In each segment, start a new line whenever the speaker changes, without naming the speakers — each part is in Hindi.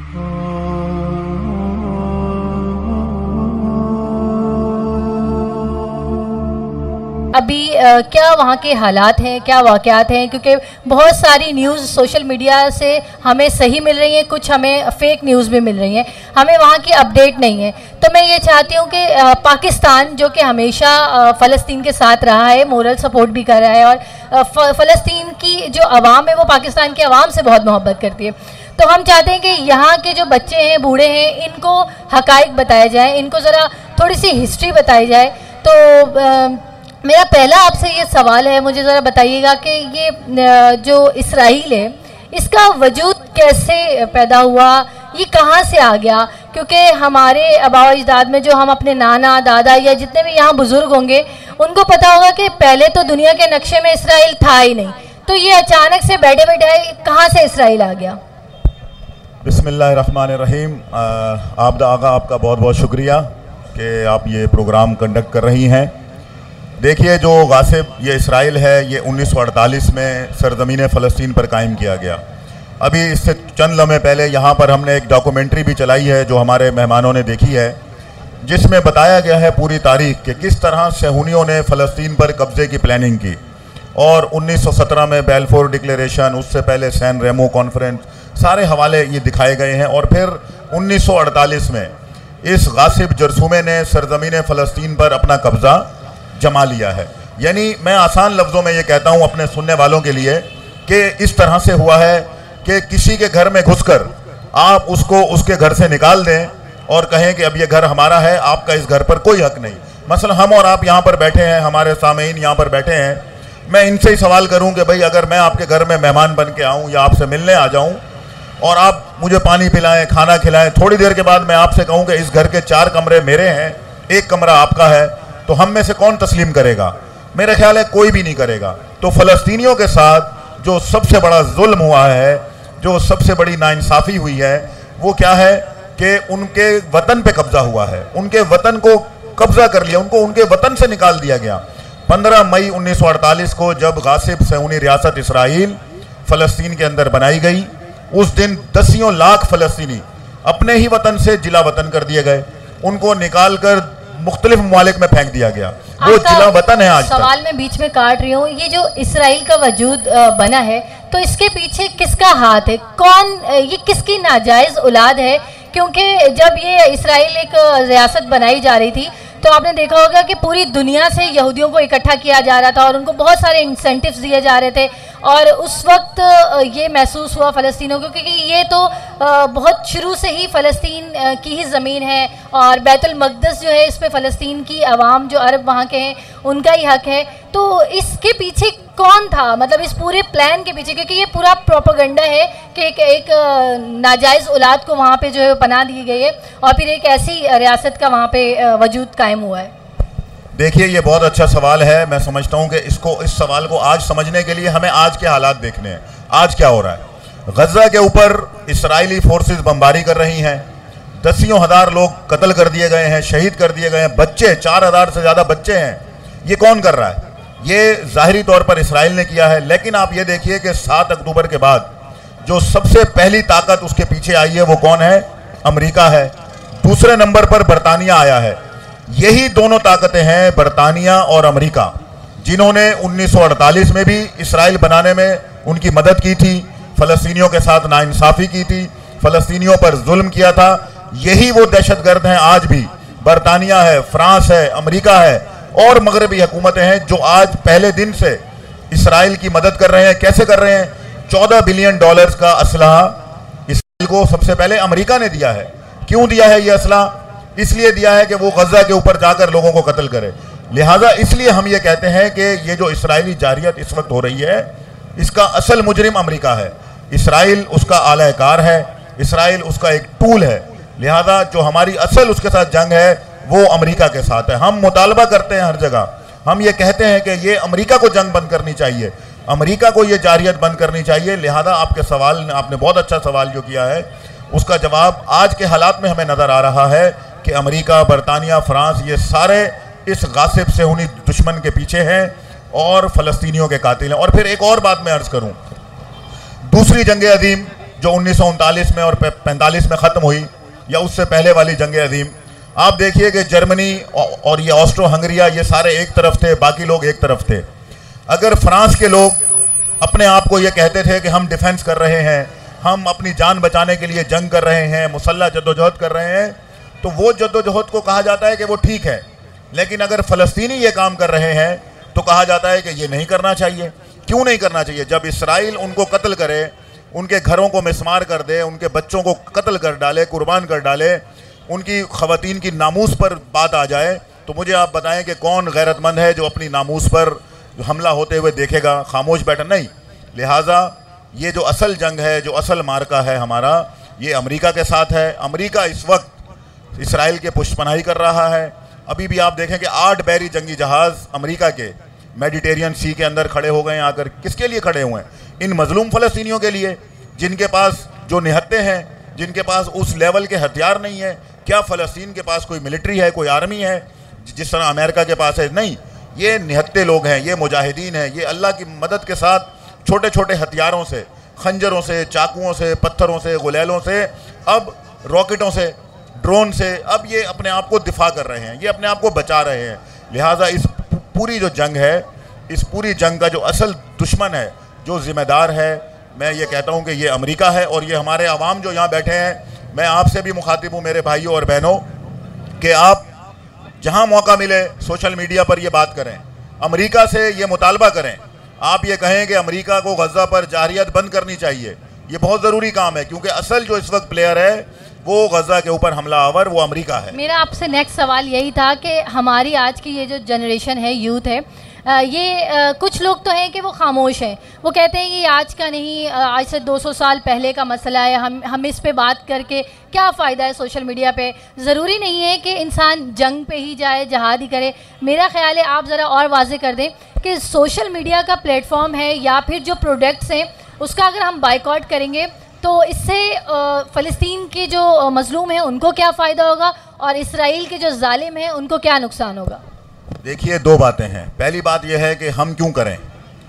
अभी क्या वहाँ के हालात हैं, क्या वाक़यात हैं, क्योंकि बहुत सारी न्यूज़ सोशल मीडिया से हमें सही मिल रही हैं, कुछ हमें फेक न्यूज़ भी मिल रही हैं, हमें वहाँ की अपडेट नहीं है। तो मैं ये चाहती हूँ कि पाकिस्तान जो कि हमेशा फ़लस्तीन के साथ रहा है, मोरल सपोर्ट भी कर रहा है, और फ़लस्तीन की जो आवाम है वो पाकिस्तान की आवाम से बहुत मोहब्बत करती है। तो हम चाहते हैं कि यहाँ के जो बच्चे हैं, बूढ़े हैं, इनको हक़ाइक़ बताए जाएँ, इनको ज़रा थोड़ी सी हिस्ट्री बताई जाए। तो मेरा पहला आपसे ये सवाल है, मुझे ज़रा बताइएगा कि ये जो इसराइल है इसका वजूद कैसे पैदा हुआ, ये कहाँ से आ गया? क्योंकि हमारे आबाओ अजदाद में जो हम अपने नाना दादा या जितने भी यहाँ बुज़ुर्ग होंगे उनको पता होगा कि पहले तो दुनिया के नक्शे में इसराइल था ही नहीं, तो ये अचानक से बैठे बैठे कहाँ से इसराइल आ गया?
बिस्मिल्लाहिर्रहमानिर्रहीम। आबदा आगा, आपका बहुत बहुत शुक्रिया कि आप ये प्रोग्राम कंडक्ट कर रही हैं। देखिए, जो गासिब ये इसराइल है, ये 1948 में सरज़मीन फ़लस्तीन पर कायम किया गया। अभी इससे चंद लम्हे पहले यहाँ पर हमने एक डॉक्यूमेंट्री भी चलाई है जो हमारे मेहमानों ने देखी है, जिसमें बताया गया है पूरी तारीख कि किस तरह सहूनियों ने फ़लस्तीन पर कब्ज़े की प्लानिंग की। और 1917 में बेलफोर डिक्लेरेशन, उससे पहले सैन रेमो कॉन्फ्रेंस, सारे हवाले ये दिखाए गए हैं। और फिर 1948 में इस गासिब जरसूमे ने सरज़मीन फ़लस्तीन पर अपना कब्ज़ा जमा लिया है। यानी मैं आसान लफ्ज़ों में ये कहता हूँ अपने सुनने वालों के लिए कि इस तरह से हुआ है कि किसी के घर में घुसकर आप उसको उसके घर से निकाल दें और कहें कि अब ये घर हमारा है, आपका इस घर पर कोई हक नहीं। मसलन हम और आप यहाँ पर बैठे हैं, हमारे सामईन यहाँ पर बैठे हैं, मैं इनसे ही सवाल करूँ कि भाई अगर मैं आपके घर में मेहमान बन के आऊँ या आपसे मिलने आ जाऊँ और आप मुझे पानी पिलाएं, खाना खिलाएं, थोड़ी देर के बाद मैं आपसे कहूँ कि इस घर के 4 कमरे मेरे हैं, 1 कमरा आपका है, तो हम में से कौन तस्लीम करेगा? मेरा ख्याल है कोई भी नहीं करेगा। तो फ़लस्तीनियों के साथ जो सबसे बड़ा जुल्म हुआ है, जो सबसे बड़ी नाइंसाफ़ी हुई है, वो क्या है कि उनके वतन पे कब्ज़ा हुआ है, उनके वतन को कब्ज़ा कर लिया, उनको उनके वतन से निकाल दिया गया। 15 मई 1948 को जब गासिब सहूनी रियासत इसराइल फ़लस्तीन के अंदर बनाई गई, उस दिन दसियों लाख फ़लस्तीनी अपने ही वतन से जिला वतन कर दिए गए, उनको निकाल कर मुख्तलिफ ममालिक में फेंक दिया गया। वो जिला वतन है आज तक।
सवाल मैं बीच में काट रही हूँ, ये जो इसराइल का वजूद बना है, तो इसके पीछे किसका हाथ है? कौन, ये किसकी नाजायज़ औलाद है? क्योंकि जब ये इसराइल एक रियासत बनाई जा रही थी तो आपने देखा होगा कि पूरी दुनिया से यहूदियों को इकट्ठा किया जा रहा था और उनको बहुत सारे इंसेंटिव्स दिए जा रहे थे। और उस वक्त ये महसूस हुआ फ़लस्तीनियों को क्योंकि ये तो बहुत शुरू से ही फ़लस्तीन की ही ज़मीन है और बैतुल मक़दस जो है इस पे फ़लस्तीन की आवाम जो अरब वहाँ के हैं उनका ही हक है। तो इसके पीछे कौन था, मतलब इस पूरे प्लान के पीछे? क्योंकि ये पूरा प्रोपेगेंडा है कि एक नाजायज़ औलाद को वहाँ पे जो है पनाह दी गई है और फिर एक ऐसी रियासत का वहाँ पे वजूद कायम हुआ है।
देखिए, ये बहुत अच्छा सवाल है। मैं समझता हूँ कि इस सवाल को आज समझने के लिए हमें आज के हालात देखने हैं। आज क्या हो रहा है? गज़ा के ऊपर इसराइली फोर्सेस बमबारी कर रही हैं, दसियों हज़ार लोग कत्ल कर दिए गए हैं, शहीद कर दिए गए हैं, बच्चे 4000 से ज़्यादा बच्चे हैं। ये कौन कर रहा है? ये ज़ाहिरी तौर पर इसराइल ने किया है। लेकिन आप ये देखिए कि 7 अक्टूबर के बाद जो सबसे पहली ताकत उसके पीछे आई है वो कौन है? अमेरिका है। दूसरे नंबर पर बरतानिया आया है। यही दोनों ताकतें हैं, बरतानिया और अमेरिका, जिन्होंने 1948 में भी इसराइल बनाने में उनकी मदद की थी, फ़लस्तीनियों के साथ नाइंसाफ़ी की थी, फ़लस्तीनियों पर जुल्म किया था। यही वो दहशतगर्द हैं आज भी। बरतानिया है, फ्रांस है, अमेरिका है और मगरबी हुकूमतें हैं जो आज पहले दिन से इसराइल की मदद कर रहे हैं। कैसे कर रहे हैं? $14 बिलियन का असलहा इसराइल को सबसे पहले अमेरिका ने दिया है। क्यों दिया है ये असलहा? इसलिए दिया है कि वो गज़ा के ऊपर जाकर लोगों को कत्ल करे। लिहाजा इसलिए हम ये कहते हैं कि ये जो इसराइली जारियत इस वक्त हो रही है, इसका असल मुजरिम अमेरिका है। इसराइल उसका आला-कार है, इसराइल उसका एक टूल है। लिहाजा जो हमारी असल उसके साथ जंग है वो अमेरिका के साथ है। हम मुतालबा करते हैं हर जगह, हम ये कहते हैं कि ये अमेरिका को जंग बंद करनी चाहिए, अमेरिका को ये जारियत बंद करनी चाहिए। लिहाजा आपके सवाल, आपने बहुत अच्छा सवाल जो किया है, उसका जवाब आज के हालात में हमें नज़र आ रहा है कि अमेरिका, बरतानिया, फ्रांस, ये सारे इस गासिब सहूनी दुश्मन के पीछे हैं और फ़लस्तीनियों के कातिल हैं। और फिर एक और बात मैं अर्ज़ करूं, दूसरी जंग अज़ीम जो 1939 में और 45 में ख़त्म हुई, या उससे पहले वाली जंग अजीम, आप देखिए कि जर्मनी और ये ऑस्ट्रो हंगरिया ये सारे एक तरफ थे, बाकी लोग एक तरफ थे। अगर फ्रांस के लोग अपने आप को ये कहते थे कि हम डिफेंस कर रहे हैं, हम अपनी जान बचाने के लिए जंग कर रहे हैं, मुसल्ला जद्दोजहद कर रहे हैं, तो वो जद्दोजहद को कहा जाता है कि वो ठीक है। लेकिन अगर फ़लस्तीनी ये काम कर रहे हैं तो कहा जाता है कि ये नहीं करना चाहिए। क्यों नहीं करना चाहिए? जब इसराइल उनको कत्ल करे, उनके घरों को मिसमार कर दे, उनके बच्चों को कत्ल कर डाले, कुर्बान कर डाले, उनकी ख़वातीन की नामूस पर बात आ जाए, तो मुझे आप बताएं कि कौन गैरतमंद है जो अपनी नामूस पर हमला होते हुए देखेगा, खामोश बैठा? नहीं। लिहाजा ये जो असल जंग है, जो असल मार्का है हमारा, ये अमेरिका के साथ है। अमेरिका इस वक्त इसराइल के पुष्पनाही कर रहा है। अभी भी आप देखें कि 8 बैरी जंगी जहाज़ अमेरिका के मेडिटेरियन सी के अंदर खड़े हो गए हैं आकर। किसके लिए खड़े हुए हैं? इन मजलूम फ़लस्तीनियों के लिए, जिनके पास जो निहत्ते हैं, जिनके पास उस लेवल के हथियार नहीं है। क्या फ़लस्तीन के पास कोई मिलिट्री है, कोई आर्मी है जिस तरह अमेरिका के पास है? नहीं, ये निहत्ते लोग हैं, ये मुजाहिदीन हैं। ये अल्लाह की मदद के साथ छोटे छोटे हथियारों से, खंजरों से, चाकुओं से, पत्थरों से, गुलेलों से, अब रॉकेटों से, ड्रोन से, अब ये अपने आप को दिफा कर रहे हैं, ये अपने आप को बचा रहे हैं। लिहाजा इस पूरी जो जंग है, इस पूरी जंग का जो असल दुश्मन है, जो ज़िम्मेदार है, मैं ये कहता हूँ कि ये अमेरिका है। और ये हमारे अवाम जो यहाँ बैठे हैं, मैं आपसे भी मुखातिब हूँ मेरे भाइयों और बहनों, कि आप जहाँ मौका मिले सोशल मीडिया पर ये बात करें, अमेरिका से ये मुतालबा करें, आप ये कहें कि अमेरिका को गज़ा पर जारियत बंद करनी चाहिए। ये बहुत ज़रूरी काम है, क्योंकि असल जो इस वक्त प्लेयर है वो गज़ा के ऊपर हमला आवर वो अमेरिका है।
मेरा आपसे नेक्स्ट सवाल यही था कि हमारी आज की ये जो जनरेशन है, यूथ है, कुछ लोग तो हैं कि वो खामोश हैं। वो कहते हैं कि आज का नहीं, आज से 200 साल पहले का मसला है, हम इस पे बात करके क्या फ़ायदा है सोशल मीडिया पे। ज़रूरी नहीं है कि इंसान जंग पे ही जाए, जहाद ही करे। मेरा ख्याल है आप ज़रा और वाज़े कर दें कि सोशल मीडिया का प्लेटफॉर्म है या फिर जो प्रोडक्ट्स हैं उसका अगर हम बाइकआउट करेंगे तो इससे फ़लस्तीन के जो मज़लूम हैं उनको क्या फ़ायदा होगा और इसराइल के जो जालिम हैं उनको क्या नुकसान होगा?
देखिए, 2 बातें हैं। पहली बात यह है कि हम क्यों करें।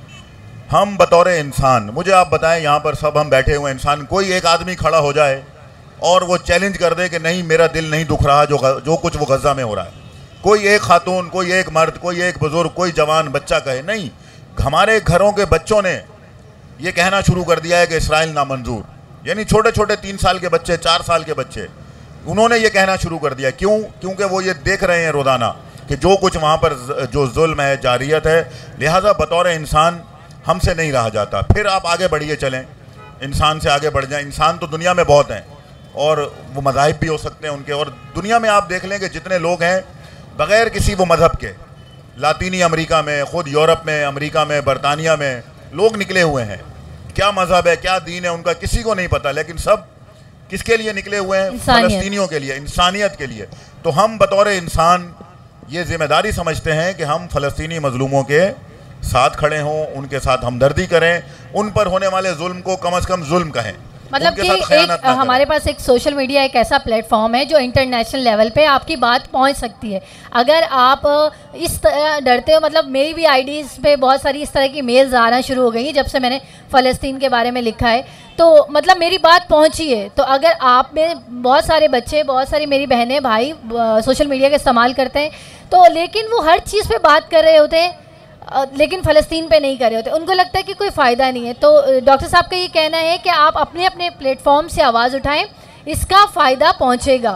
हम बतौर इंसान, मुझे आप बताएं, यहाँ पर सब हम बैठे हुए इंसान, कोई एक आदमी खड़ा हो जाए और वो चैलेंज कर दे कि नहीं, मेरा दिल नहीं दुख रहा जो कुछ वो गज़ा में हो रहा है। कोई एक खातून, कोई एक मर्द, कोई एक बुज़ुर्ग, कोई जवान बच्चा कहे नहीं। हमारे घरों के बच्चों ने ये कहना शुरू कर दिया है कि इसराइल नामंजूर। यानी छोटे छोटे 3 साल के बच्चे, 4 साल के बच्चे, उन्होंने ये कहना शुरू कर दिया। क्यों? क्योंकि वो ये देख रहे हैं रोज़ाना कि जो कुछ वहाँ पर जो जुल्म है, जारियत है। लिहाजा बतौर इंसान हमसे नहीं रहा जाता। फिर आप आगे बढ़िए चलें, इंसान से आगे बढ़ जाएं। इंसान तो दुनिया में बहुत हैं और वो मज़ाहिब भी हो सकते हैं उनके। और दुनिया में आप देख लें कि जितने लोग हैं बग़ैर किसी वो मज़हब के, लातीनी अमेरिका में, ख़ुद यूरोप में, अमेरिका में, बरतानिया में लोग निकले हुए हैं। क्या मज़हब है, क्या दीन है उनका किसी को नहीं पता, लेकिन सब किसके लिए निकले हुए हैं? फ़लस्तीनियों के लिए, इंसानियत के लिए। तो हम बतौर इंसान ये जिम्मेदारी समझते हैं कि हम फ़लस्तीनी मज़लूमों के साथ खड़े हों, उनके साथ हमदर्दी करें, उन पर होने वाले जुल्म को कम से कम जुल्म कहें।
मतलब कि एक हमारे पास एक सोशल मीडिया एक ऐसा प्लेटफॉर्म है जो इंटरनेशनल लेवल पे आपकी बात पहुंच सकती है। अगर आप इस तरह डरते हो, मतलब मेरी भी आईडीज़ पे बहुत सारी इस तरह की मेल्स आना शुरू हो गई जब से मैंने फ़लस्तीन के बारे में लिखा है, तो मतलब मेरी बात पहुंची है। तो अगर आप में बहुत सारे बच्चे, बहुत सारी मेरी बहनें भाई सोशल मीडिया का इस्तेमाल करते हैं, तो लेकिन वो हर चीज़ पे बात कर रहे होते हैं लेकिन फ़लस्तीन पे नहीं कर रहे होते, उनको लगता है कि कोई फ़ायदा नहीं है। तो डॉक्टर साहब का ये कहना है कि आप अपने अपने प्लेटफॉर्म से आवाज़ उठाएं, इसका फ़ायदा पहुंचेगा।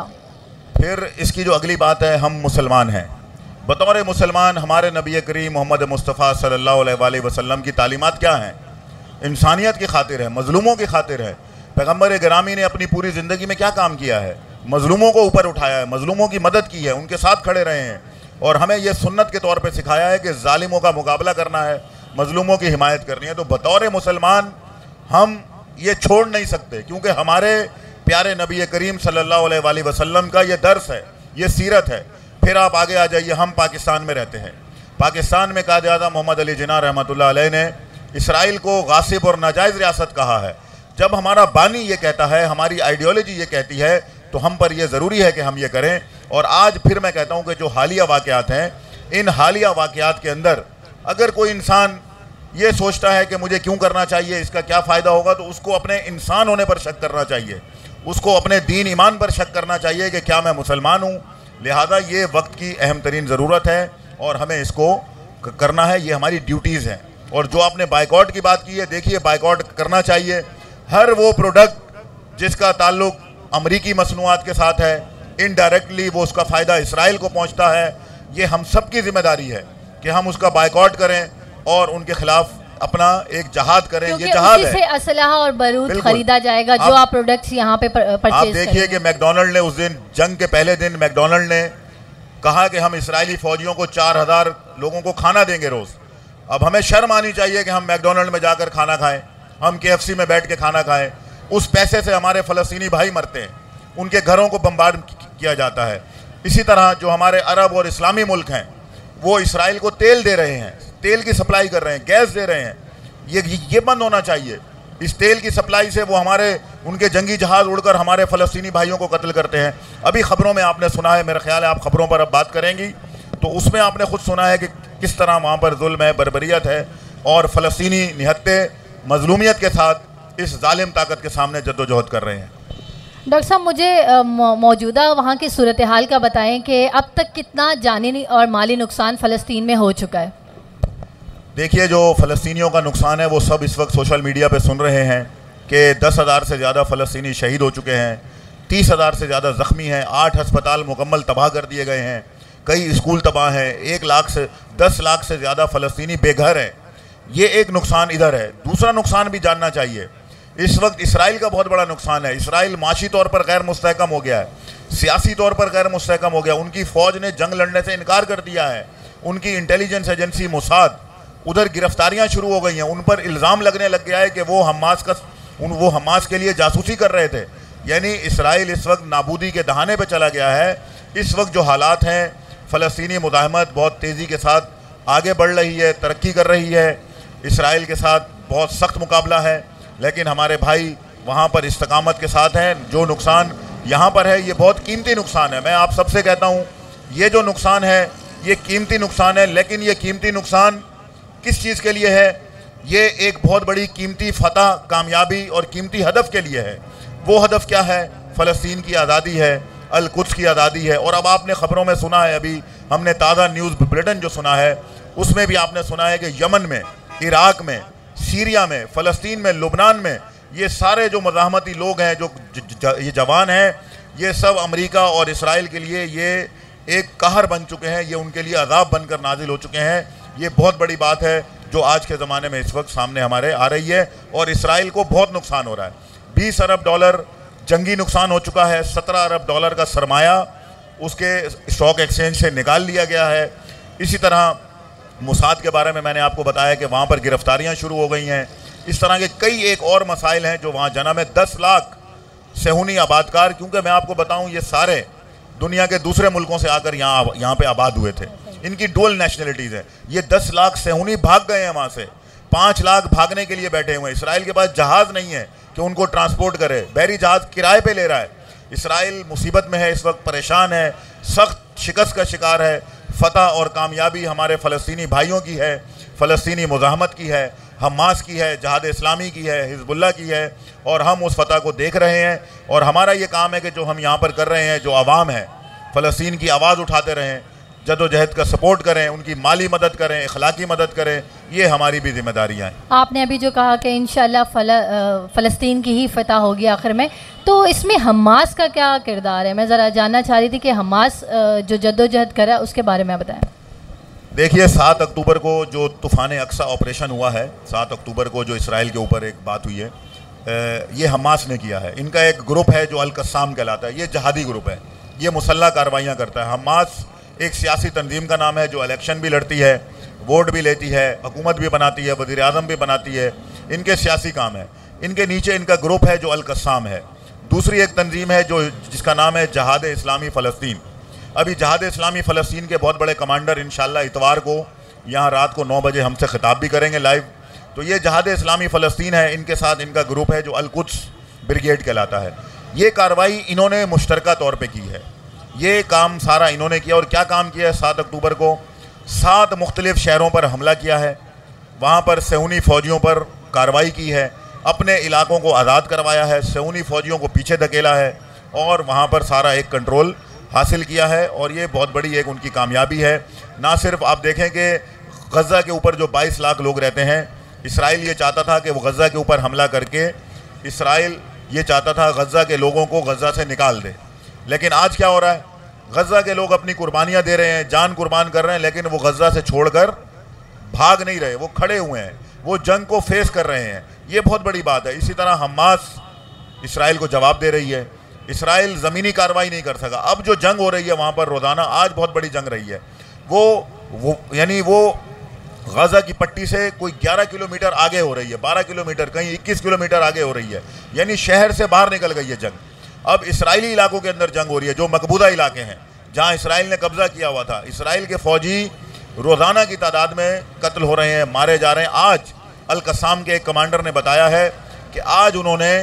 फिर इसकी जो अगली बात है, हम मुसलमान हैं। बतौर मुसलमान हमारे नबी करीम मोहम्मद मुस्तफ़ा सल्लल्लाहु अलैहि वसल्लम की तालीमात क्या हैं? इंसानियत की खातिर है, मज़लूमों की खातिर है। पैगम्बर गिरामी ने अपनी पूरी ज़िंदगी में क्या काम किया है? मज़लूमों को ऊपर उठाया है, मज़लूमों की मदद की है, उनके साथ खड़े रहे हैं। और हमें यह सुन्नत के तौर पे सिखाया है कि जालिमों का मुकाबला करना है, मज़लूमों की हिमायत करनी है। तो बतौर मुसलमान हम ये छोड़ नहीं सकते, क्योंकि हमारे प्यारे नबी करीम सल्लल्लाहु अलैहि वसल्लम का ये दर्स है, ये सीरत है। फिर आप आगे आ जाइए, हम पाकिस्तान में रहते हैं। पाकिस्तान में कायद आज़म मोहम्मद अली जिन्ना रहमतुल्लाह अलैह ने इसराइल को गासिब और नाजायज़ रियासत कहा है। जब हमारा बानी ये कहता है, हमारी आइडियोलॉजी ये कहती है, तो हम पर यह ज़रूरी है कि हम ये करें। और आज फिर मैं कहता हूँ कि जो हालिया वाक़यात हैं, इन हालिया वाक़यात के अंदर अगर कोई इंसान ये सोचता है कि मुझे क्यों करना चाहिए, इसका क्या फ़ायदा होगा, तो उसको अपने इंसान होने पर शक करना चाहिए, उसको अपने दीन ईमान पर शक करना चाहिए कि क्या मैं मुसलमान हूँ। लिहाजा ये वक्त की अहम तरीन ज़रूरत है और हमें इसको करना है, ये हमारी ड्यूटीज़ हैं। और जो आपने बाइकआउट की बात की है, देखिए बाइकआउट करना चाहिए। हर वो प्रोडक्ट जिसका ताल्लुक अमरीकी मसनूआत के साथ है, इनडायरेक्टली वो उसका फ़ायदा इसराइल को पहुंचता है, ये हम सब की जिम्मेदारी है कि हम उसका बाइकआउट करें और उनके खिलाफ अपना एक जहाद करें। ये जहाद है,
से असलहा और बारूद खरीदा जाएगा जो आप प्रोडक्ट्स यहाँ पे परचेज।
आप देखिए कि मैकडोनल्ड ने उस दिन, जंग के पहले दिन, मैकडोनल्ड ने कहा कि हम इसराइली फौजियों को 4000 लोगों को खाना देंगे रोज़। अब हमें शर्म आनी चाहिए कि हम मैकडोनल्ड में जाकर खाना खाएं, हम KFC में बैठ के खाना खाएं। उस पैसे से हमारे फ़लस्तीनी भाई मरते हैं, उनके घरों को बम्बार्ड किया जाता है। इसी तरह जो हमारे अरब और इस्लामी मुल्क हैं वो इसराइल को तेल दे रहे हैं, तेल की सप्लाई कर रहे हैं, गैस दे रहे हैं। ये बंद होना चाहिए। इस तेल की सप्लाई से वो उनके जंगी जहाज़ उड़कर हमारे फ़लस्तीनी भाइयों को कत्ल करते हैं। अभी ख़बरों में आपने सुना है, मेरा ख्याल है आप ख़बरों पर अब बात करेंगी, तो उसमें आपने खुद सुना है कि किस तरह वहाँ पर जुल्म है, बर्बरियत है और फ़लस्तीनी निहत्ते मज़लूमियत के साथ इस जालिम ताकत के सामने जद्दोजहद कर रहे हैं।
डॉक्टर साहब, मुझे मौजूदा वहाँ की सूरत हाल का बताएं कि अब तक कितना जानी और माली नुकसान फ़लस्तीन में हो चुका है।
देखिए, जो फ़लस्तीनियों का नुकसान है वो सब इस वक्त सोशल मीडिया पे सुन रहे हैं कि 10,000 से ज़्यादा फ़लस्तीनी शहीद हो चुके हैं, 30,000 से ज़्यादा ज़ख्मी हैं, 8 अस्पताल मुकम्मल तबाह कर दिए गए हैं, कई स्कूल तबाह हैं, 10 लाख से ज़्यादा फ़लस्तीनी बेघर हैं। ये एक नुकसान इधर है। दूसरा नुकसान भी जानना चाहिए, इस वक्त इसराइल का बहुत बड़ा नुकसान है। इसराइल माशी तौर पर गैर मुस्तहकम हो गया है, सियासी तौर पर गैर मुस्तहकम हो गया। उनकी फ़ौज ने जंग लड़ने से इनकार कर दिया है। उनकी इंटेलिजेंस एजेंसी मोसाद, उधर गिरफ्तारियां शुरू हो गई हैं, उन पर इल्ज़ाम लगने लग गया है कि वो हमास के लिए जासूसी कर रहे थे। यानी इसराइल इस वक्त नाबूदी के दहाने पर चला गया है। इस वक्त जो हालात हैं, फ़लस्तीनी मुज़ाहमत बहुत तेज़ी के साथ आगे बढ़ रही है, तरक्की कर रही है। इसराइल के साथ बहुत सख्त मुकाबला है, लेकिन हमारे भाई वहाँ पर इस्तकामत के साथ हैं। जो नुकसान यहाँ पर है ये बहुत कीमती नुकसान है। मैं आप सबसे कहता हूँ, ये जो नुकसान है ये कीमती नुकसान है, लेकिन ये कीमती नुकसान किस चीज़ के लिए है? ये एक बहुत बड़ी कीमती फ़तह, कामयाबी और कीमती हदफ के लिए है। वो हदफ क्या है? फ़लस्तीन की आज़ादी है, अल कुद्स की आज़ादी है। और अब आपने ख़बरों में सुना है, अभी हमने ताज़ा न्यूज़ बुलेटिन जो सुना है उसमें भी आपने सुना है कि यमन में, इराक़ में, सीरिया में, फ़लस्तीन में, लुबनान में, ये सारे जो मज़ाहमती लोग हैं, जो ये जवान हैं, ये सब अमेरिका और इसराइल के लिए ये एक कहर बन चुके हैं, ये उनके लिए अज़ाब बनकर नाजिल हो चुके हैं। ये बहुत बड़ी बात है जो आज के ज़माने में इस वक्त सामने हमारे आ रही है और इसराइल को बहुत नुकसान हो रहा है। 20 अरब डॉलर जंगी नुकसान हो चुका है, 17 अरब डॉलर का सरमाया उसके स्टॉक एक्सचेंज से निकाल लिया गया है। इसी तरह मोसाद के बारे में मैंने आपको बताया कि वहाँ पर गिरफ्तारियाँ शुरू हो गई हैं। इस तरह के कई एक और मसाइल हैं जो वहाँ जन्म है। 10 लाख सेहूनी आबादकार, क्योंकि मैं आपको बताऊँ ये सारे दुनिया के दूसरे मुल्कों से आकर यहाँ पे आबाद हुए थे, इनकी डुअल नेशनलिटीज़ है। ये 10 लाख सेहूनी भाग गए हैं वहाँ से, 5 लाख भागने के लिए बैठे हुए हैं। इसराइल के पास जहाज़ नहीं है कि उनको ट्रांसपोर्ट करे, बहरी जहाज़ किराए पे ले रहा है। इसराइल मुसीबत में है, इस वक्त परेशान है, सख्त शिकस्त का शिकार है। फ़तह और कामयाबी हमारे फ़लस्तीनी भाइयों की है, फ़लस्तीनी मुज़ाहमत की है, हमास की है, जहाद इस्लामी की है, हिज़्बुल्लाह की है, और हम उस फ़तह को देख रहे हैं। और हमारा ये काम है कि जो हम यहाँ पर कर रहे हैं, जो आवाम है फ़लस्तीन की आवाज़ उठाते रहें, जदोजहद का सपोर्ट करें, उनकी माली मदद करें, अखलाकी मदद करें, ये हमारी भी जिम्मेदारियाँ हैं।
आपने अभी जो कहा कि इंशाल्लाह फ़लस्तीन की ही फ़तह होगी आखिर में, तो इसमें हमास का क्या किरदार है? मैं ज़रा जानना चाह रही थी कि हमास जो जद्दोजहद कर रहा है उसके बारे में बताएं।
देखिए, 7 अक्टूबर को जो तूफ़ान अक्सा ऑपरेशन हुआ है, 7 अक्टूबर को जो इसराइल के ऊपर एक बात हुई है, ये हमास ने किया है। इनका एक ग्रुप है जो अल-कस्साम कहलाता है, ये जहादी ग्रुप है, ये मुसल्लह कार्रवाइयाँ करता है। हमास एक सियासी तंजीम का नाम है जो इलेक्शन भी लड़ती है, वोट भी लेती है, हुकूमत भी बनाती है, वज़ीर आज़म भी बनाती है, इनके सियासी काम है। इनके नीचे इनका ग्रुप है जो अल-कस्साम है। दूसरी एक तंजीम है जो जिसका नाम है जहाद इस्लामी फ़लस्तीन। अभी जहाद इस्लामी फ़लस्तीन के बहुत बड़े कमांडर इंशाअल्लाह इतवार को यहाँ रात को 9 बजे हमसे खिताब भी करेंगे लाइव। तो ये जहाद इस्लामी फ़लस्तीन है, इनके साथ इनका ग्रुप है जो अल कुद्स ब्रिगेड कहलाता है। ये कार्रवाई इन्होंने मुश्तरका तौर पर की है, ये काम सारा इन्होंने किया। और क्या काम किया है? 7 अक्टूबर को 7 मुख्तलिफ़ शहरों पर हमला किया है, वहाँ पर सेहूनी फ़ौजियों पर कार्रवाई की है, अपने इलाकों को आज़ाद करवाया है, सेहूनी फ़ौजियों को पीछे धकेला है और वहाँ पर सारा एक कंट्रोल हासिल किया है। और ये बहुत बड़ी एक उनकी कामयाबी है। ना सिर्फ आप देखें कि गज़ा के ऊपर जो 22 लाख लोग रहते हैं, इसराइल ये चाहता था कि वो गज़ा के ऊपर हमला करके इसराइल ये चाहता था गज़ा के लोगों को गज़ा से निकाल दे। लेकिन आज क्या हो रहा है, गज़ा के लोग अपनी कुर्बानियाँ दे रहे हैं, जान कुर्बान कर रहे हैं, लेकिन वो गज़ा से छोड़कर भाग नहीं रहे, वो खड़े हुए हैं, वो जंग को फेस कर रहे हैं। ये बहुत बड़ी बात है। इसी तरह हमास इसराइल को जवाब दे रही है। इसराइल ज़मीनी कार्रवाई नहीं कर सका। अब जो जंग हो रही है वहाँ पर रोज़ाना, आज बहुत बड़ी जंग रही है, वो गज़ा की पट्टी से कोई 11 किलोमीटर आगे हो रही है, 12 किलोमीटर, कहीं 21 किलोमीटर आगे हो रही है। यानी शहर से बाहर निकल गई है जंग। अब इसराइली इलाकों के अंदर जंग हो रही है, जो मकबूजा इलाके हैं जहाँ इसराइल ने कब्जा किया हुआ था। इसराइल के फ़ौजी रोज़ाना की तादाद में कत्ल हो रहे हैं, मारे जा रहे हैं। आज अल कसाम के एक कमांडर ने बताया है कि आज उन्होंने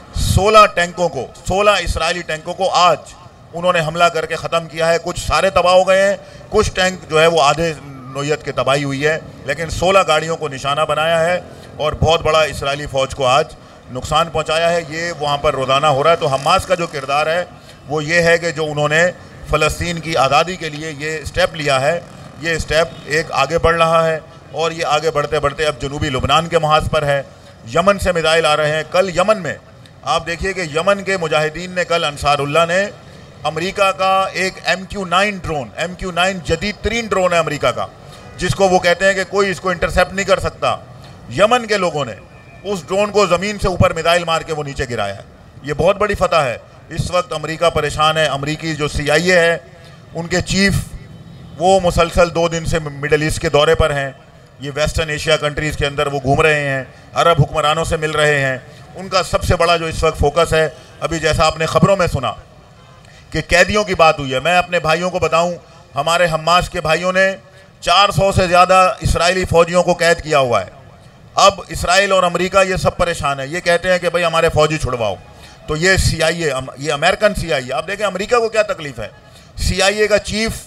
16 इसराइली टैंकों को आज उन्होंने हमला करके ख़त्म किया है। कुछ सारे तबाह हो गए हैं, कुछ टैंक जो है वो आधे नोयत के तबाही हुई है, लेकिन 16 गाड़ियों को निशाना बनाया है और बहुत बड़ा इसराइली फ़ौज को आज नुकसान पहुंचाया है। ये वहाँ पर रोज़ाना हो रहा है। तो हमास का जो किरदार है वो ये है कि जो उन्होंने फ़लस्तीन की आज़ादी के लिए ये स्टेप लिया है, ये स्टेप एक आगे बढ़ रहा है और ये आगे बढ़ते बढ़ते अब जनूबी लुबनान के महाज पर है। यमन से मिसाइल आ रहे हैं। कल यमन में आप देखिए कि यमन के मुजाहिदीन ने, कल अंसारुल्लाह ने अमेरिका का एक MQ-9 ड्रोन, MQ-9 जदीद तरीन ड्रोन है अमेरिका का, जिसको वो कहते हैं कि कोई इसको इंटरसेप्ट नहीं कर सकता। यमन के लोगों ने उस ड्रोन को ज़मीन से ऊपर मिसाइल मार के वो नीचे गिराया है। ये बहुत बड़ी फतह है। इस वक्त अमेरिका परेशान है। अमेरिकी जो CIA है, उनके चीफ वो मुसलसल 2 दिन से मिडल ईस्ट के दौरे पर हैं। ये वेस्टर्न एशिया कंट्रीज़ के अंदर वो घूम रहे हैं, अरब हुक्मरानों से मिल रहे हैं। उनका सबसे बड़ा जो इस वक्त फोकस है, अभी जैसा आपने ख़बरों में सुना कि कैदियों की बात हुई है, मैं अपने भाइयों को बताऊं, हमारे हमास के भाइयों ने 400 से ज़्यादा इसराइली फ़ौजियों को कैद किया हुआ है। अब इसराइल और अमेरिका ये सब परेशान है। ये कहते हैं कि भाई हमारे फ़ौजी छुड़वाओ। तो ये CIA, ये अमेरिकन CIA, आप देखें अमेरिका को क्या तकलीफ़ है। CIA का चीफ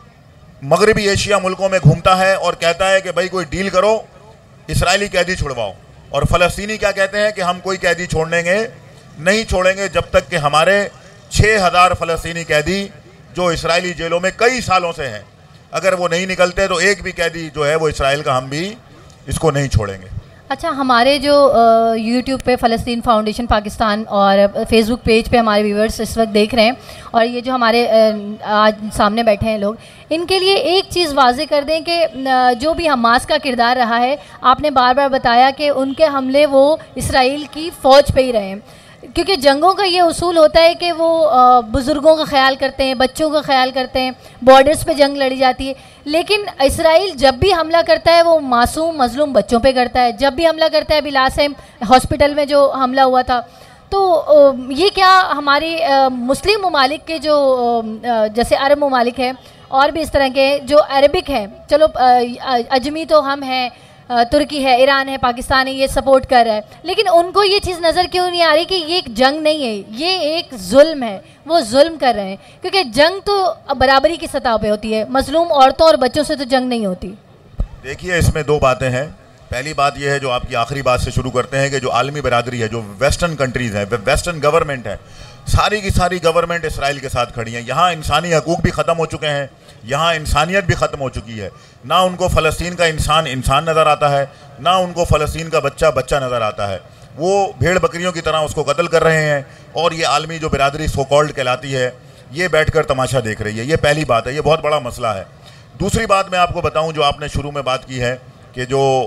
मगरबी एशिया मुल्कों में घूमता है और कहता है कि भाई कोई डील करो, इसराइली कैदी छुड़वाओ। और फ़लस्तीनी क्या कहते हैं कि हम कोई कैदी नहीं छोड़ेंगे जब तक कि हमारे 6000 फ़लस्तीनी कैदी जो इसराइली जेलों में कई सालों से हैं, अगर वो नहीं निकलते तो एक भी कैदी जो है वो इसराइल का हम भी इसको नहीं छोड़ेंगे।
अच्छा, हमारे जो YouTube पे फ़लस्तीन फाउंडेशन पाकिस्तान और फेसबुक पेज पे हमारे व्यूवर्स इस वक्त देख रहे हैं, और ये जो हमारे आज सामने बैठे हैं लोग, इनके लिए एक चीज़ वाज़े कर दें कि जो भी हमास का किरदार रहा है, आपने बार बार बताया कि उनके हमले वो इसराइल की फ़ौज पे ही रहे हैं, क्योंकि जंगों का ये उसूल होता है कि वो बुज़ुर्गों का ख्याल करते हैं, बच्चों का ख्याल करते हैं, बॉर्डर्स पे जंग लड़ी जाती है। लेकिन इसराइल जब भी हमला करता है वो मासूम मजलूम बच्चों पे करता है। जब भी हमला करता है, बिलासेम हॉस्पिटल में जो हमला हुआ था, तो ये क्या हमारी मुस्लिम ममालिक के जो जैसे अरब ममालिक है और भी इस तरह के जो अरबिक हैं, चलो अजमी तो हम हैं, तुर्की है, ईरान है, पाकिस्तान है, ये सपोर्ट कर रहा है, लेकिन उनको ये चीज़ नज़र क्यों नहीं आ रही कि ये एक जंग नहीं है, ये एक जुल्म है। वो जुल्म कर रहे हैं, क्योंकि जंग तो बराबरी की सतह पे होती है, मजलूम औरतों और बच्चों से तो जंग नहीं होती।
देखिए, इसमें 2 बातें हैं। पहली बात यह है जो आपकी आखिरी बात से शुरू करते हैं कि जो आलमी बरादरी है, जो वेस्टर्न कंट्रीज़ हैं, वेस्टर्न गवर्नमेंट है, सारी की सारी गवर्नमेंट इसराइल के साथ खड़ी है। यहाँ इंसानी हकूक़ भी ख़त्म हो चुके हैं, यहाँ इंसानियत भी ख़त्म हो चुकी है। ना उनको फ़लस्तीन का इंसान नज़र आता है, ना उनको फ़लस्तीन का बच्चा नज़र आता है। वो भेड़ बकरियों की तरह उसको कत्ल कर रहे हैं और ये आलमी जो बिरादरी सो कॉल्ड कहलाती है, ये बैठकर तमाशा देख रही है। ये पहली बात है, ये बहुत बड़ा मसला है। दूसरी बात मैं आपको बताऊँ, जो आपने शुरू में बात की है कि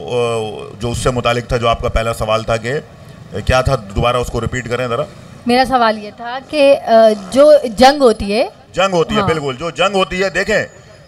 जो उससे मुतालिक था, जो आपका पहला सवाल था कि क्या था, दोबारा उसको रिपीट करें ज़रा।
मेरा सवाल ये था कि जो जंग होती है
हाँ। बिल्कुल, जो जंग होती है, देखें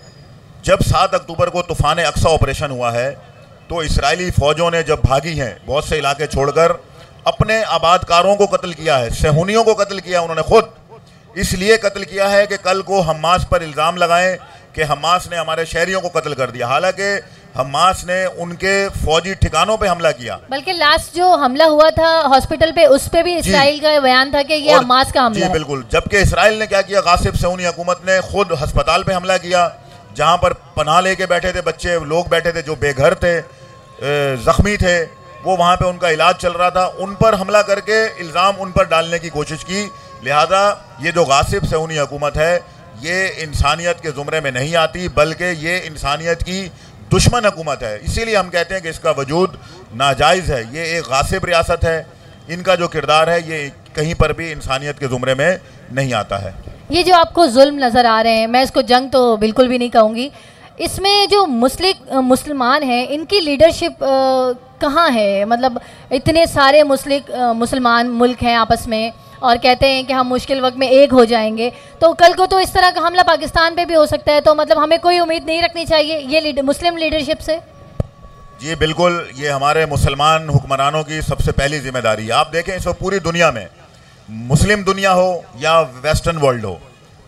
जब 7 अक्टूबर को तूफ़ान अक्सा ऑपरेशन हुआ है तो इसराइली फ़ौजों ने जब भागी हैं, बहुत से इलाके छोड़कर अपने आबादकारों को कत्ल किया है, सेहूनियों को कत्ल किया उन्होंने खुद। इसलिए कत्ल किया है कि कल को हमास पर इल्ज़ाम लगाएं कि हमास ने हमारे शहरियों को कत्ल कर दिया, हालांकि हमास ने उनके फौजी ठिकानों पे हमला किया।
बल्कि लास्ट जो हमला हुआ था हॉस्पिटल पे, उस पे भी इसराइल का बयान था कि ये हमास का हमला है।
बिल्कुल, जबकि इसराइल ने क्या किया, गासिब सेहूनी हुकूमत ने खुद अस्पताल पे हमला किया, जहां पर पनाह लेके बैठे थे बच्चे, लोग बैठे थे जो बेघर थे, ज़ख्मी थे, वो वहाँ पे उनका इलाज चल रहा था, उन पर हमला करके इल्ज़ाम उन पर डालने की कोशिश की। लिहाजा ये जो गासिब सऊनी हुकूमत है ये इंसानियत के ज़ुमरे में नहीं आती, बल्कि ये इंसानियत की दुश्मन हुकूमत है। इसीलिए हम कहते हैं कि इसका वजूद नाजायज़ है। ये एक गासिब रियासत है, इनका जो किरदार है ये कहीं पर भी इंसानियत के ज़ुमरे में नहीं आता है।
ये जो आपको जुल्म नज़र आ रहे हैं, मैं इसको जंग तो बिल्कुल भी नहीं कहूँगी, इसमें जो मुसलमान हैं इनकी लीडरशिप कहाँ है? मतलब इतने सारे मुसलमान मुल्क हैं आपस में और कहते हैं कि हम मुश्किल वक्त में एक हो जाएंगे, तो कल को तो इस तरह का हमला पाकिस्तान पे भी हो सकता है, तो मतलब हमें कोई उम्मीद नहीं रखनी चाहिए ये मुस्लिम लीडरशिप से?
जी बिल्कुल, ये हमारे मुसलमान हुक्मरानों की सबसे पहली जिम्मेदारी है। आप देखें इस वक्त पूरी दुनिया में, मुस्लिम दुनिया हो या वेस्टर्न वर्ल्ड हो,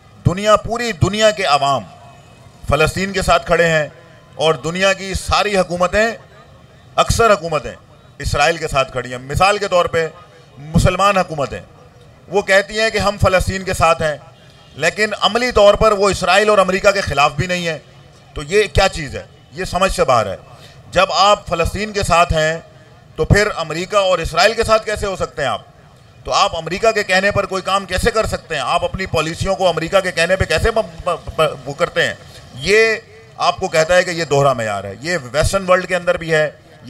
पूरी दुनिया के अवाम फ़लस्तीन के साथ खड़े हैं और दुनिया की सारी हुकूमतें, अक्सर हुकूमतें इसराइल के साथ खड़ी हैं। मिसाल के तौर पे मुसलमान हुकूमतें वो कहती हैं कि हम फ़लस्तीन के साथ हैं, लेकिन अमली तौर पर वो इसराइल और अमेरिका के ख़िलाफ़ भी नहीं है। तो ये क्या चीज़ है? ये समझ से बाहर है। जब आप फ़लस्तीन के साथ हैं तो फिर अमेरिका और इसराइल के साथ कैसे हो सकते हैं आप? तो आप अमेरिका के कहने पर कोई काम कैसे कर सकते हैं? आप अपनी पॉलिसियों को अमेरिका के कहने पे कैसे वो करते हैं? ये आपको कहता है कि ये दोहरा मयार है। ये वेस्टर्न वर्ल्ड के अंदर भी है,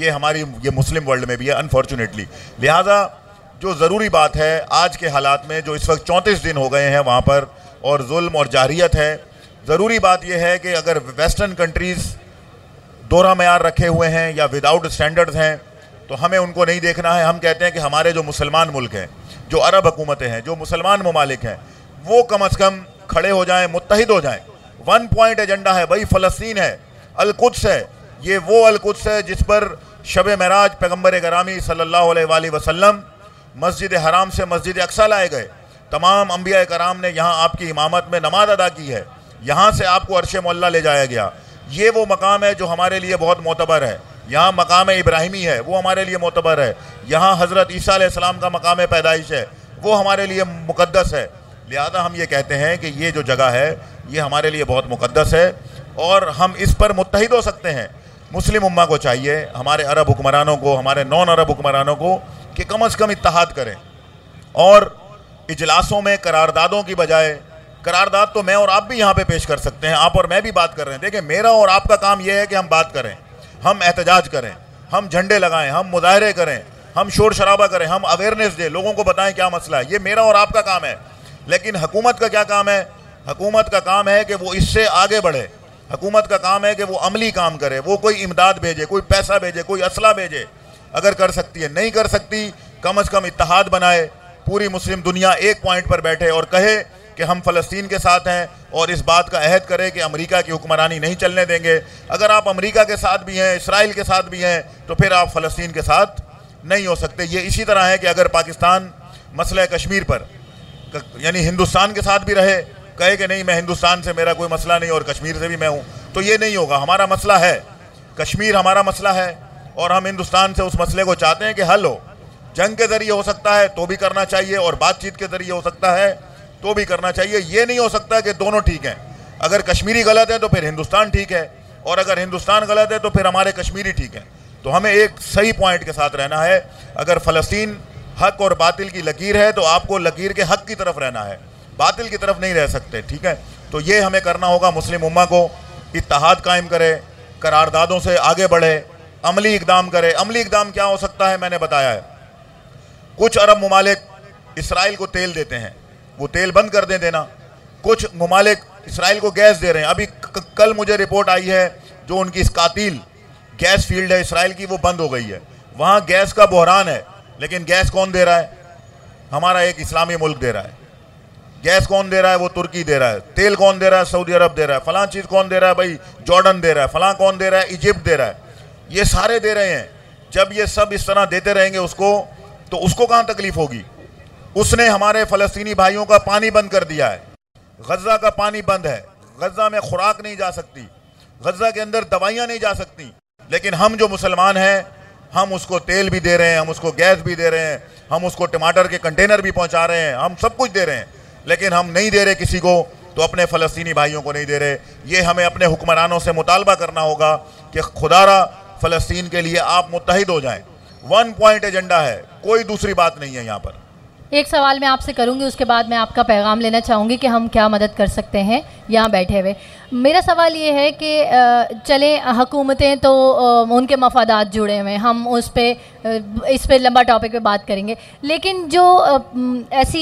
ये मुस्लिम वर्ल्ड में भी है अनफॉर्चुनेटली। लिहाजा जो ज़रूरी बात है आज के हालात में, जो इस वक्त 34 दिन हो गए हैं वहाँ पर और जुल्म और जारियत है, ज़रूरी बात यह है कि अगर वेस्टर्न कंट्रीज़ दोहरा मयार रखे हुए हैं या विदाउट स्टैंडर्ड्स हैं तो हमें उनको नहीं देखना है। हम कहते हैं कि हमारे जो मुसलमान मुल्क हैं, जो अरब हुकूमतें हैं, जो मुसलमान ममालिक हैं, वो कम अज़ कम खड़े हो जाएँ, मुत्तहिद हो जाएँ। 1 पॉइंट एजेंडा है भाई, फ़लस्तीन है, अल-कुद्स है। ये वो अल-कुद्स है जिस पर शब मेराज पैगम्बर गिरामी सल्लल्लाहु अलैहि वसल्लम मस्जिद हराम से मस्जिद अक्सा लाए गए। तमाम अंबिया कराम ने यहाँ आपकी इमामत में नमाज अदा की है, यहाँ से आपको अर्शे मौला ले जाया गया। ये वो मकाम है जो हमारे लिए बहुत मोतबर है। यहाँ मकाम इब्राहिमी है, वो हमारे लिए मोतबर है। यहाँ हज़रत ईसा अलैहिस्सलाम का मकाम पैदाइश है, वो हमारे लिए मुक़द्दस है। लिहाजा हम ये कहते हैं कि ये जो जगह है ये हमारे लिए बहुत मुक़द्दस है और हम इस पर मुत्तहिद हो सकते हैं। मुस्लिम उम्मा को चाहिए, हमारे अरब हुक्मरानों को, हमारे नॉन अरब हुक्मरानों को, कि कम अज़ कम इत्तेहाद करें और इजलासों में करारदादों की बजाय, करारदाद तो मैं और आप भी यहाँ पे पेश कर सकते हैं, आप और मैं भी बात कर रहे हैं। देखिए, मेरा और आपका काम यह है कि हम बात करें, हम एहतजाज करें, हम झंडे लगाएं, हम मुजाहरे करें, हम शोर शराबा करें, हम अवेयरनेस दें, लोगों को बताएं क्या मसला है। ये मेरा और आपका काम है। लेकिन हुकूमत का क्या काम है? हुकूमत का काम है कि वो इससे आगे बढ़े। हुकूमत का काम है कि वो अमली काम करे, वो कोई इमदाद भेजे, कोई पैसा भेजे, कोई असला भेजे। अगर कर सकती है, नहीं कर सकती, कम अज़ कम इत्तेहाद बनाए, पूरी मुस्लिम दुनिया एक पॉइंट पर बैठे और कहे कि हम फ़लस्तीन के साथ हैं और इस बात का अहद करें कि अमेरिका की हुक्मरानी नहीं चलने देंगे। अगर आप अमेरिका के साथ भी हैं, इसराइल के साथ भी हैं, तो फिर आप फ़लस्तीन के साथ नहीं हो सकते। ये इसी तरह है कि अगर पाकिस्तान मसला कश्मीर पर यानी हिंदुस्तान के साथ भी रहे, कहे कि नहीं मैं हिंदुस्तान से मेरा कोई मसला नहीं और कश्मीर से भी मैं हूँ, तो ये नहीं होगा। हमारा मसला है, कश्मीर हमारा मसला है और हम हिंदुस्तान से उस मसले को चाहते हैं कि हल हो। जंग के ज़रिए हो सकता है तो भी करना चाहिए और बातचीत के ज़रिए हो सकता है तो भी करना चाहिए। ये नहीं हो सकता कि दोनों ठीक हैं। अगर कश्मीरी गलत है तो फिर हिंदुस्तान ठीक है और अगर हिंदुस्तान गलत है तो फिर हमारे कश्मीरी ठीक है। तो हमें एक सही पॉइंट के साथ रहना है। अगर फ़लस्तीन हक और बातिल की लकीर है तो आपको लकीर के हक की तरफ रहना है, बातिल की तरफ नहीं रह सकते, ठीक है। तो ये हमें करना होगा। मुस्लिम उम्मा को इत्तेहाद कायम करे, करारदादों से आगे बढ़े, अमली इक़दाम करे। अमली इक़दाम क्या हो सकता है मैंने बताया है। कुछ अरब ममालिक इसराइल को तेल देते हैं, वो तेल बंद कर देना। कुछ ममालिक इसराइल को गैस दे रहे हैं। अभी कल मुझे रिपोर्ट आई है जो उनकी इस कातिल गैस फील्ड है इसराइल की, वो बंद हो गई है। वहाँ गैस का बहरान है, लेकिन गैस कौन दे रहा है? हमारा एक इस्लामी मुल्क दे रहा है। गैस कौन दे रहा है? वो तुर्की दे रहा है। तेल कौन दे रहा है? सऊदी अरब दे रहा है। फलां चीज़ कौन दे रहा है? भाई जॉर्डन दे रहा है। फलां कौन दे रहा है? इजिप्ट दे रहा है। ये सारे दे रहे हैं। जब ये सब इस तरह देते रहेंगे उसको, तो उसको कहाँ तकलीफ होगी? उसने हमारे फ़लस्तीनी भाइयों का पानी बंद कर दिया है। गज़ा का पानी बंद है, गज़ा में खुराक नहीं जा सकती, गज़ा के अंदर दवाइयाँ नहीं जा सकती। लेकिन हम जो मुसलमान हैं, हम उसको तेल भी दे रहे हैं, हम उसको गैस भी दे रहे हैं, हम उसको टमाटर के कंटेनर भी पहुँचा रहे हैं, हम सब कुछ दे रहे हैं। लेकिन हम नहीं दे रहे किसी को, तो अपने फ़लस्तीनी भाइयों को नहीं दे रहे। ये हमें अपने हुक्मरानों से मुतालबा करना होगा कि खुदारा फ़लस्तीन के लिए आप मुत्तहिद हो जाएं। 1 पॉइंट एजेंडा है, कोई दूसरी बात नहीं है यहाँ पर।
एक सवाल मैं आपसे करूंगी, उसके बाद मैं आपका पैगाम लेना चाहूँगी कि हम क्या मदद कर सकते हैं यहाँ बैठे हुए। मेरा सवाल ये है कि चलें, हुकूमतें तो उनके मफादात जुड़े हुए हैं, हम इस पे लंबा टॉपिक पे बात करेंगे, लेकिन जो ऐसी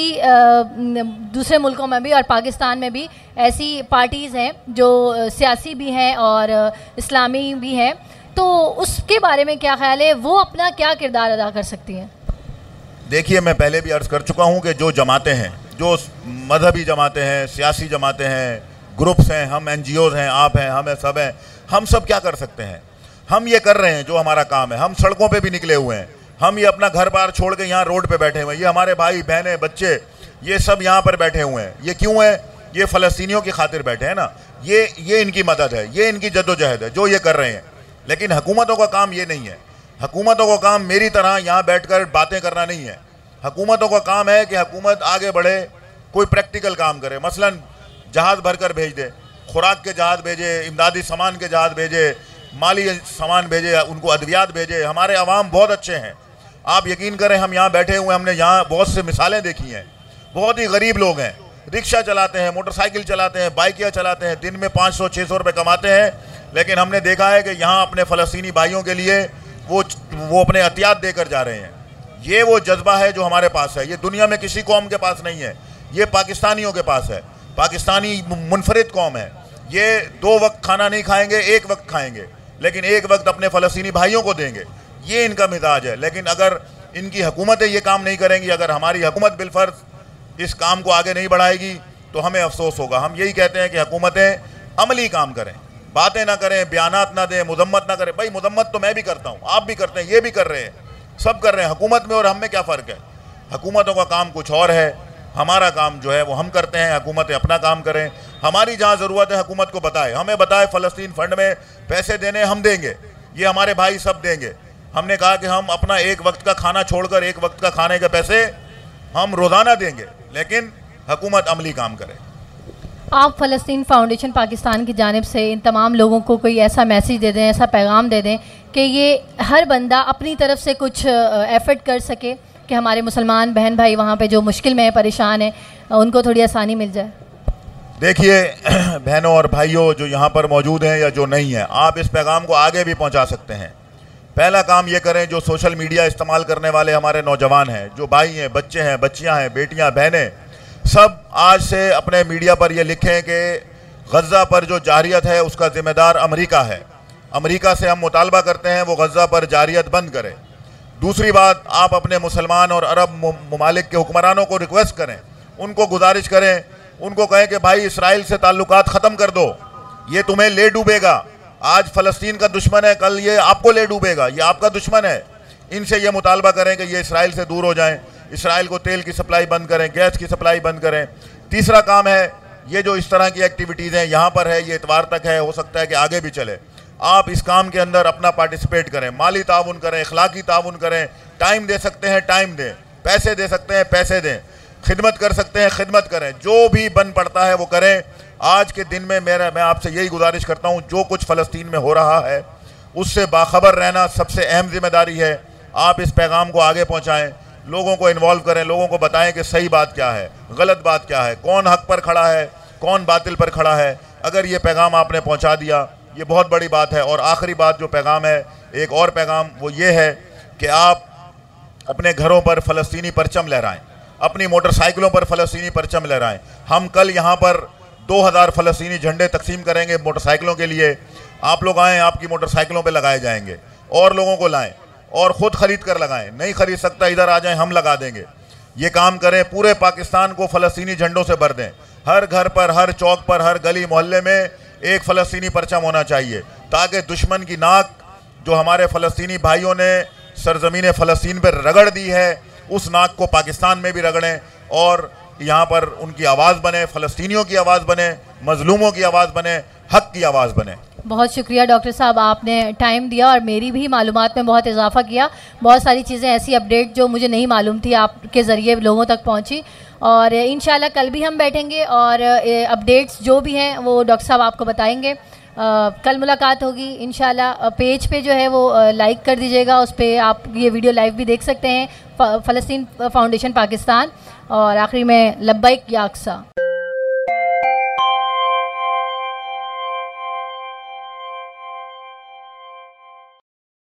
दूसरे मुल्कों में भी और पाकिस्तान में भी ऐसी पार्टीज़ हैं जो सियासी भी हैं और इस्लामी भी हैं, तो उसके बारे में क्या ख्याल है, वो अपना क्या किरदार अदा कर सकती हैं?
देखिए, मैं पहले भी अर्ज़ कर चुका हूँ कि जो जमातें हैं, जो मजहबी जमातें हैं, सियासी जमातें हैं, ग्रुप्स हैं, हम NGOs हैं, आप हैं, हम हैं, सब हैं, हम सब क्या कर सकते हैं? हम ये कर रहे हैं जो हमारा काम है। हम सड़कों पे भी निकले हुए हैं, हम ये अपना घर बार छोड़ के यहाँ रोड पे बैठे हुए हैं। ये हमारे भाई बहनें बच्चे ये सब यहाँ पर बैठे हुए हैं। ये क्यों है? ये फ़लस्तीनियों की खातिर बैठे हैं ना। ये इनकी मदद है, ये इनकी जद्दोजहद है जो ये कर रहे हैं। लेकिन हुकूमतों का काम ये नहीं है। हुकूमतों का काम मेरी तरह यहाँ बैठकर बातें करना नहीं है। हुकूमतों का काम है कि हुकूमत आगे बढ़े, कोई प्रैक्टिकल काम करे। मसलन जहाज़ भरकर भेज दे, खुराक के जहाज़ भेजे, इमदादी सामान के जहाज़ भेजे, माली सामान भेजे, उनको अद्वियात भेजे। हमारे अवाम बहुत अच्छे हैं, आप यकीन करें। हम यहाँ बैठे हुए, हमने यहाँ बहुत से मिसालें देखी हैं। बहुत ही गरीब लोग हैं, रिक्शा चलाते हैं, मोटरसाइकिल चलाते हैं, बाइकियाँ चलाते हैं, दिन में 500-600 रुपये कमाते हैं। लेकिन हमने देखा है कि यहाँ अपने फ़लस्तीनी भाइयों के लिए वो अपने एहतियात देकर जा रहे हैं। ये वो जज्बा है जो हमारे पास है। ये दुनिया में किसी कौम के पास नहीं है, ये पाकिस्तानियों के पास है। पाकिस्तानी मुनफरिद कौम है। ये 2 वक्त खाना नहीं खाएंगे, 1 वक्त खाएंगे, लेकिन 1 वक्त अपने फ़लस्तीनी भाइयों को देंगे। ये इनका मिजाज है। लेकिन अगर इनकी हुकूमतें ये काम नहीं करेंगी, अगर हमारी हुकूमत बिलफर्ज इस काम को आगे नहीं बढ़ाएगी, तो हमें अफसोस होगा। हम यही कहते हैं कि हुकूमतें अमली काम करें, बातें ना करें, बयानात ना दें, मुजम्मत ना करें। भाई मुजम्मत तो मैं भी करता हूँ, आप भी करते हैं, ये भी कर रहे हैं, सब कर रहे हैं। हुकूमत में और हम में क्या फ़र्क है? हुकूमतों का काम कुछ और है, हमारा काम जो है वो हम करते हैं। हुकूमतें अपना काम करें। हमारी जहाँ ज़रूरत है हुकूमत को बताए, हमें बताए फ़लस्तीन फ़ंड में पैसे देने, हम देंगे। ये हमारे भाई सब देंगे। हमने कहा कि हम अपना 1 वक्त का खाना छोड़कर 1 वक्त का खाने के पैसे हम रोज़ाना देंगे, लेकिन हुकूमत अमली काम करे।
आप फ़लस्तीन फाउंडेशन पाकिस्तान की जानिब से इन तमाम लोगों को कोई ऐसा मैसेज दे दें, ऐसा पैगाम दे दें कि ये हर बंदा अपनी तरफ से कुछ एफ़र्ट कर सके कि हमारे मुसलमान बहन भाई वहाँ पे जो मुश्किल में है, परेशान है, उनको थोड़ी आसानी मिल जाए।
देखिए बहनों और भाइयों जो यहाँ पर मौजूद हैं या जो नहीं हैं, आप इस पैगाम को आगे भी पहुँचा सकते हैं। पहला काम ये करें, जो सोशल मीडिया इस्तेमाल करने वाले हमारे नौजवान हैं, जो भाई हैं, बच्चे हैं, बच्चियाँ हैं, बेटियाँ, बहनें, सब आज से अपने मीडिया पर ये लिखें कि गज़ा पर जो जारियत है उसका ज़िम्मेदार अमेरिका है। अमेरिका से हम मुतालबा करते हैं वो गज़ा पर जारियत बंद करे। दूसरी बात, आप अपने मुसलमान और अरब ममालिक के हुक्मरानों को रिक्वेस्ट करें, उनको गुजारिश करें, उनको कहें कि भाई इसराइल से ताल्लुकात ख़त्म कर दो, ये तुम्हें ले डूबेगा। आज फ़लस्तीन का दुश्मन है, कल ये आपको ले डूबेगा, ये आपका दुश्मन है। इनसे ये मुतालबा करें कि ये इसराइल से दूर हो जाएं, इसराइल को तेल की सप्लाई बंद करें, गैस की सप्लाई बंद करें। तीसरा काम है, ये जो इस तरह की एक्टिविटीज़ हैं, यहाँ पर है, ये इतवार तक है, हो सकता है कि आगे भी चले। आप इस काम के अंदर अपना पार्टिसिपेट करें, माली ताउन करें, अखलाकी ताउन करें। टाइम दे सकते हैं, टाइम दें, पैसे दे सकते हैं, पैसे दें, खिदमत कर सकते हैं, खिदमत करें, जो भी बन पड़ता है वो करें। आज के दिन में मैं आपसे यही गुजारिश करता हूँ, जो कुछ फ़लस्तीन में हो रहा है उससे बाखबर रहना सबसे अहम जिम्मेदारी है। आप इस पैगाम को आगे पहुँचाएँ, लोगों को इन्वॉल्व करें, लोगों को बताएं कि सही बात क्या है, गलत बात क्या है, कौन हक पर खड़ा है, कौन बातिल पर खड़ा है। अगर ये पैगाम आपने पहुंचा दिया, ये बहुत बड़ी बात है। और आखिरी बात जो पैगाम है, एक और पैगाम, वो ये है कि आप अपने घरों पर फ़लस्तीनी परचम लहराएं, अपनी मोटरसाइकिलों पर फ़लस्तीनी परचम लहराएं। हम कल यहाँ पर 2000 फ़लस्तीनी झंडे तकसीम करेंगे मोटरसाइकिलों के लिए। आप लोग आएँ, आपकी मोटरसाइकिलों पर लगाए जाएंगे, और लोगों को लाएँ और ख़ुद ख़रीद कर लगाएं। नहीं ख़रीद सकता, इधर आ जाएं, हम लगा देंगे। ये काम करें, पूरे पाकिस्तान को फ़लस्तीनी झंडों से भर दें। हर घर पर, हर चौक पर, हर गली मोहल्ले में एक फ़लस्तीनी परचम होना चाहिए, ताकि दुश्मन की नाक जो हमारे फ़लस्तीनी भाइयों ने सरज़मीन फ़लस्तीन पर रगड़ दी है, उस नाक को पाकिस्तान में भी रगड़ें और यहाँ पर उनकी आवाज़ बने, फ़लस्तीनियों की आवाज़ बने, मज़लूमों की आवाज़ बने, हक़ की आवाज़ बने।
बहुत शुक्रिया डॉक्टर साहब, आपने टाइम दिया और मेरी भी मालूमात में बहुत इजाफा किया। बहुत सारी चीज़ें ऐसी अपडेट जो मुझे नहीं मालूम थी आपके ज़रिए लोगों तक पहुंची। और इंशाल्लाह कल भी हम बैठेंगे और अपडेट्स जो भी हैं वो डॉक्टर साहब आपको बताएंगे। कल मुलाकात होगी इंशाल्लाह। पेज पे जो है वो लाइक कर दीजिएगा, उस पर आप ये वीडियो लाइव भी देख सकते हैं, फ़लस्तीन फाउंडेशन पाकिस्तान। और आखिरी में लब्बैक या अक्सा।